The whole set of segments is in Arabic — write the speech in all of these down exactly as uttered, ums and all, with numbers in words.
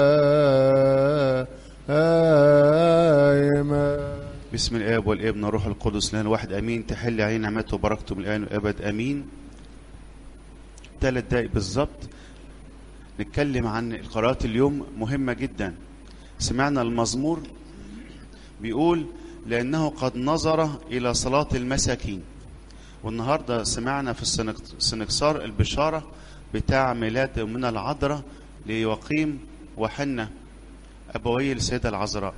بسم الآب والابن والروح القدس لنا الواحد امين. تحل علينا نعمته وبركته من الان والابد امين. ثلاث دقائق بالظبط نتكلم عن القراءات اليوم، مهمة جدا. سمعنا المزمور بيقول لأنه قد نظر إلى صلاة المساكين، والنهاردة سمعنا في السنكسار البشارة بتاع ميلاد من العذراء ليواقيم وحنة أبوي السيدة العذراء.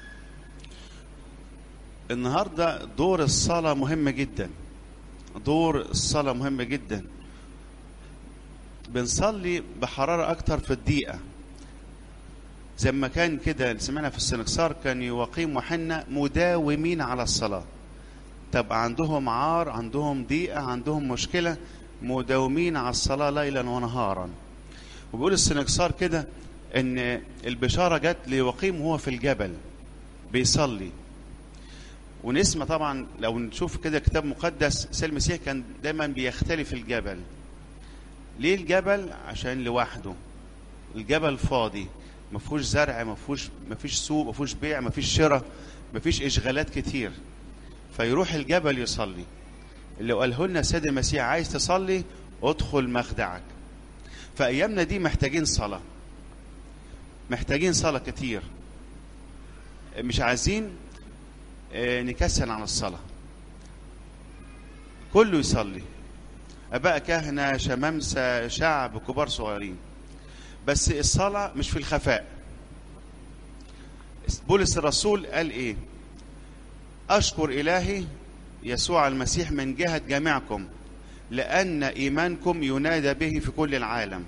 النهاردة دور الصلاة مهم جدا، دور الصلاة مهم جدا. بنصلي بحرارة أكتر في الدقيقة، زي ما كان كده سمعنا في السنكسار كان يواقيم وحنة مداومين على الصلاة. طب عندهم عار، عندهم ضيقة، عندهم مشكلة، مداومين على الصلاة ليلا ونهارا. وبيقول السنكسار كده ان البشارة جت ليواقيم وهو في الجبل بيصلي. ونسمع طبعا لو نشوف كده كتاب مقدس سيد المسيح كان دايما بيختلف الجبل. ليه الجبل؟ عشان لوحده، الجبل فاضي، ما فيهوش زرع، ما فيهوش ما فيش سوق، ما فيهوش بيع، ما فيش شراء، ما فيش اشغالات كتير، فيروح الجبل يصلي. اللي قاله لنا السيد المسيح عايز تصلي ادخل مخدعك. فايامنا دي محتاجين صلاه، محتاجين صلاه كتير، مش عايزين نكسل عن الصلاه. كله يصلي، اباء كهنه، شمامسه، شعب، كبار صغيرين، بس الصلاة مش في الخفاء. بولس الرسول قال ايه؟ اشكر الهي يسوع المسيح من جهة جميعكم لان ايمانكم ينادى به في كل العالم.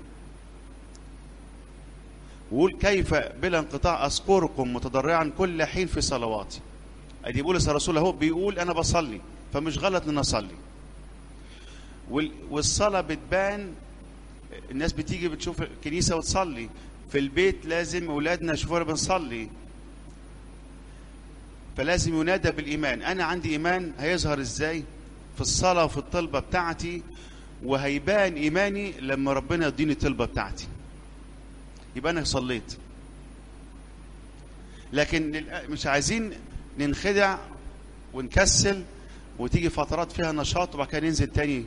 وقول كيف بلا انقطاع اذكركم متضرعا كل حين في صلواتي. ادي بولس الرسول اهو بيقول انا بصلي، فمش غلط ان اصلي. والصلاة بتبان، الناس بتيجي بتشوف الكنيسة وتصلي، في البيت لازم أولادنا يشوفونا بنصلي، فلازم ينادى بالإيمان. أنا عندي إيمان هيظهر إزاي؟ في الصلاة وفي الطلبة بتاعتي، وهيبان إيماني لما ربنا يديني الطلبة بتاعتي، يبقى أنا صليت. لكن مش عايزين ننخدع ونكسل وتيجي فترات فيها نشاط وبعد كده ننزل تاني.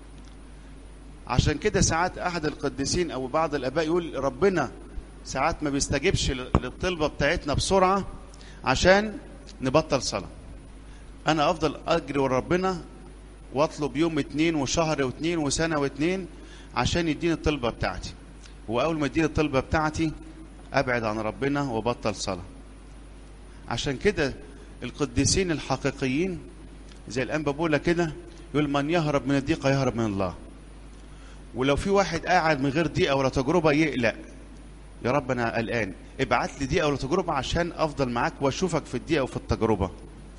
عشان كده ساعات احد القديسين او بعض الاباء يقول ربنا ساعات ما بيستجيبش للطلبة بتاعتنا بسرعة عشان نبطل صلاة. انا افضل اجري ورا ربنا واطلب يوم اتنين وشهر واتنين وسنة واتنين عشان يديني الطلبة بتاعتي، واول ما يديني الطلبة بتاعتي ابعد عن ربنا وبطل صلاة. عشان كده القديسين الحقيقيين زي الانبا بولا كده يقول من يهرب من الضيقة يهرب من الله. ولو في واحد قاعد من غير ضيقة ولا تجربة يقلق، يا رب أنا قلقان، ابعت لي ضيقة ولا تجربة عشان أفضل معاك وأشوفك في الضيقة وفي التجربة.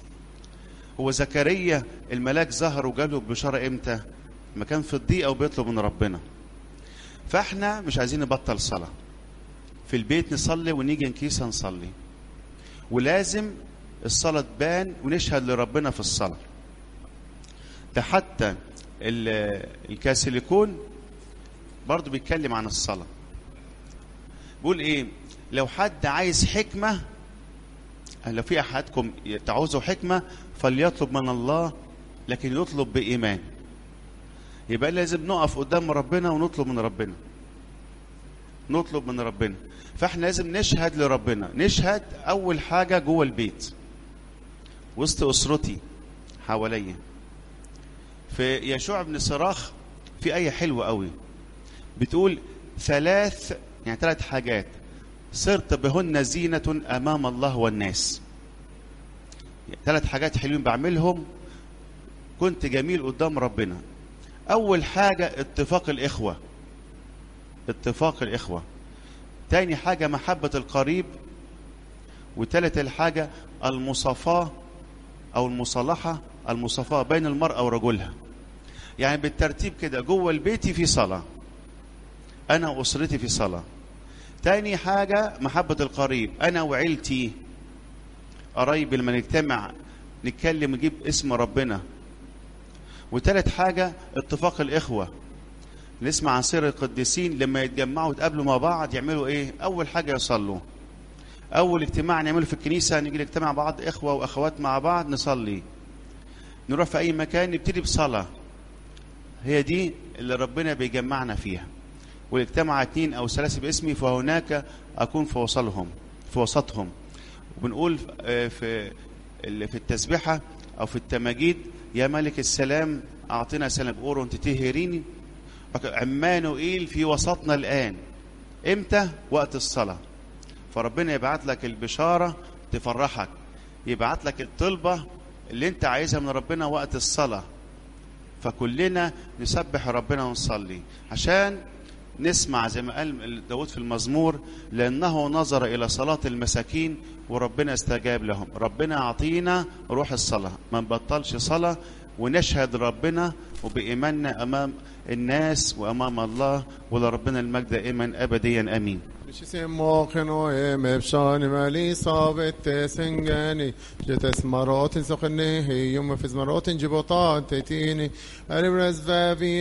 هو زكريا الملاك ظهر وجاله بشارة إمتى؟ ما كان في الضيقة وبيطلب من ربنا. فإحنا مش عايزين نبطل صلاة، في البيت نصلي ونيجي الكنيسة نصلي، ولازم الصلاة تبان ونشهد لربنا في الصلاة. ده حتى الكاثوليكون برضو بيتكلم عن الصلاة، بيقول ايه؟ لو حد عايز حكمة، لو في احدكم تعوزوا حكمة فليطلب من الله، لكن يطلب بإيمان. يبقى لازم نقف قدام ربنا ونطلب من ربنا، نطلب من ربنا. فاحنا لازم نشهد لربنا. نشهد اول حاجة جوه البيت وسط اسرتي حواليا. في يشوع بن صراخ في آية حلوة قوي بتقول ثلاث، يعني ثلاث حاجات صرت بهن زينة أمام الله والناس. يعني ثلاث حاجات حلوين بعملهم كنت جميل قدام ربنا. أول حاجة اتفاق الإخوة، اتفاق الإخوة. تاني حاجة محبة القريب. وثالث الحاجة المصافاة أو المصالحة، المصافاة بين المرأة ورجلها. يعني بالترتيب كده، جوه البيت في صلاة، أنا وأسرتي في صلاة. تاني حاجة محبة القريب، أنا وعيلتي قرايب لما نجتمع نتكلم نجيب اسم ربنا. وثالث حاجة اتفاق الإخوة، نسمع عن سير القديسين لما يتجمعوا يتقابلوا مع بعض يعملوا ايه؟ اول حاجه يصلوا. اول اجتماع نعمله في الكنيسه نيجي نجتمع بعض اخوه واخوات مع بعض نصلي. نروح في اي مكان نبتدي بصلاه. هي دي اللي ربنا بيجمعنا فيها. واجتمع اتنين او ثلاثه باسمي فهناك اكون في وسطهم في وسطهم. وبنقول في في التسبيحه او في التماجيد يا ملك السلام اعطنا سلام اورون تتهريني عمانوئيل في وسطنا الان. امتى؟ وقت الصلاه. فربنا يبعت لك البشاره تفرحك، يبعت لك الطلبه اللي انت عايزها من ربنا وقت الصلاه. فكلنا نسبح ربنا ونصلي عشان نسمع زي ما قال داود في المزمور لأنه نظر إلى صلاة المساكين وربنا استجاب لهم. ربنا يعطينا روح الصلاة، ما نبطلش صلاة ونشهد ربنا وبإيماننا أمام الناس وأمام الله، ولربنا المجد دائما أبديا آمين. شسموخنو مبشان مالي صابت سنجاني جت مرات سخنه يوم في مرات جبطات تتيني البرز